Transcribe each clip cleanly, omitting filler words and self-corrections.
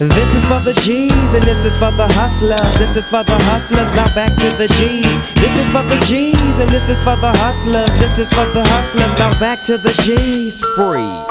This is for the G's and this is for the hustlers. This is for the hustlers, now back to the G's. This is for the G's and this is for the hustlers. This is for the hustlers, now back to the G's. Freeze.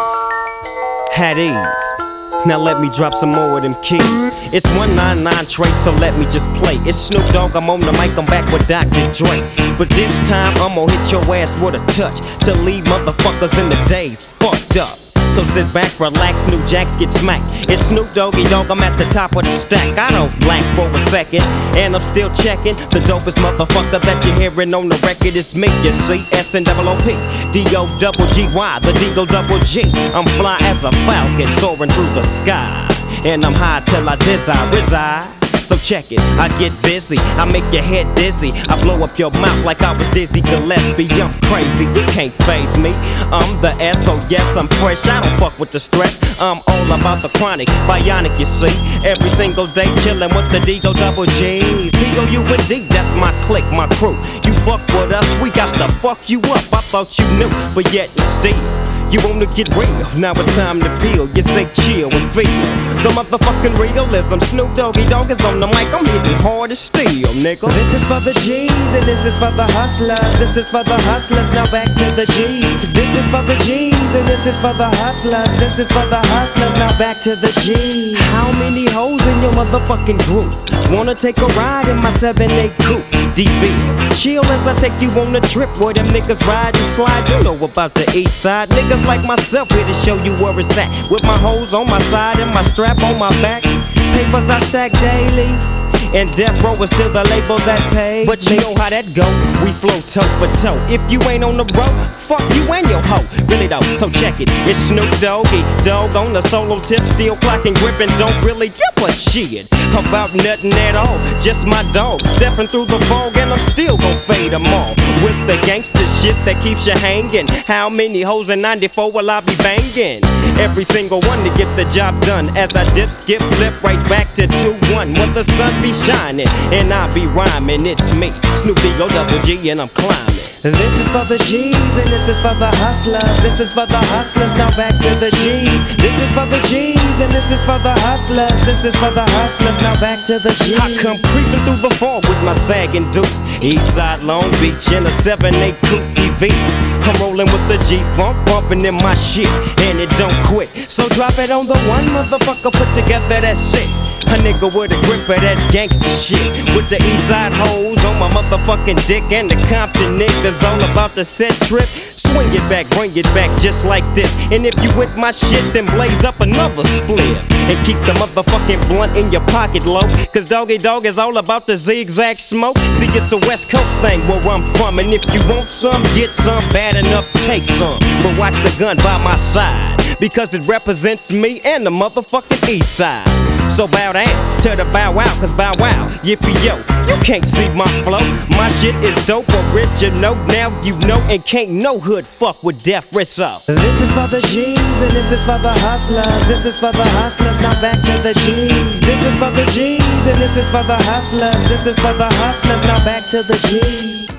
Had ease. Now let me drop some more of them keys. It's 199 Trey, so let me just play. It's Snoop Dogg, I'm on the mic, I'm back with Dr. Dre. But this time I'm gonna hit your ass with a touch to leave motherfuckers in the days fucked up. So sit back, relax, new jacks get smacked. It's Snoop Doggy Dogg, I'm at the top of the stack. I don't blank for a second, and I'm still checking. The dopest motherfucker that you're hearing on the record is me, you see. S-N-O-O-P, D-O-double-G-Y, the D-O-double-G. I'm fly as a falcon soaring through the sky, and I'm high till I reside. So check it, I get busy, I make your head dizzy, I blow up your mouth like I was Dizzy Gillespie. I'm crazy, you can't faze me. I'm the S, so yes, I'm fresh, I don't fuck with the stress. I'm all about the chronic, bionic, you see. Every single day chillin' with the D-O-double-G's. P-O-U-N-D, that's my clique, my crew. You fuck with us, we got to fuck you up. I thought you knew, but yet and still you wanna get real, now it's time to peel. You say chill and feel the motherfucking realism. Snoop Doggy Dogg is on the mic, I'm hitting hard as steel, nigga. This is for the G's and this is for the hustlers. This is for the hustlers, now back to the G's. This is for the G's and this is for the hustlers. This is for the hustlers, now back to the G's. How many hoes in your motherfucking group wanna take a ride in my 7-8 coupe? DV, chill as I take you on a trip where them niggas ride and slide. You know about the east side. Niggas like myself here to show you where it's at. With my hoes on my side and my strap on my back. Papers I stack daily, and Death Row is still the label that pays. But you know how that go, we flow toe for toe. If you ain't on the road, fuck you and your hoe. Really though, so check it, it's Snoop Doggy Dogg on the solo tip, still clocking, gripping, don't really give a shit about nothing at all, just my dog stepping through the fog, and I'm still gon' fade them all with the gangster shit that keeps you hanging. How many hoes in 94 will I be banging? Every single one to get the job done, as I dip, skip, flip right back to 2-1 when the sun be shining and I be rhyming. It's me, Snoop D-O-double-G, and I'm climbing. This is for the G's and this is for the hustlers. This is for the hustlers, now back to the G's. This is for the G's and this is for the hustlers. This is for the hustlers, now back to the G's. I come creeping through the fog with my sagging dukes, Eastside Long Beach in a 7-8 coupe DV. I'm rolling with the G-Funk, bumping in my shit, and it don't quit. So drop it on the one motherfucker, put together that shit. A nigga with a grip of that gangsta shit, with the Eastside hoes on my motherfucking dick, and the Compton niggas all about the set trip. Swing it back, bring it back just like this. And if you with my shit, then blaze up another split. And keep the motherfucking blunt in your pocket low, cause Doggy Dogg is all about the zigzag smoke. See, it's a West Coast thing where I'm from, and if you want some, get some, bad enough, take some. But watch the gun by my side, because it represents me and the motherfucking East Side. So bow down to the bow wow, cause bow wow, yippee yo, you can't see my flow. My shit is dope, original, now you know, and can't no hood fuck with Death Rizzo. This is for the G's and this is for the hustlers. This is for the hustlers, now back to the G's. This is for the G's and this is for the hustlers. This is for the hustlers, now back to the G's.